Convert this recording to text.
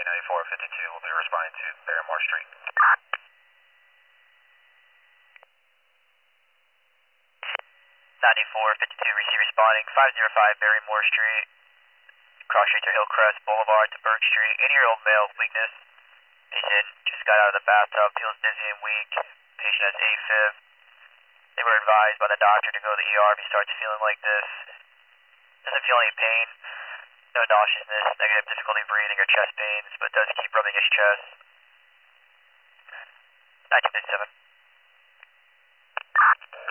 9452 will be responding to Barrymore Street. 9452, receive responding 505 Barrymore Street, cross street to Hillcrest Boulevard to Burke Street. 80-year-old male, weakness. Patient just got out of the bathtub, feels dizzy and weak. Patient has AFib. They were advised by the doctor to go to the ER if he starts feeling like this. Doesn't feel any pain, no nauseousness, negative difficulty breathing or chest pains, but does keep rubbing his chest. 1957.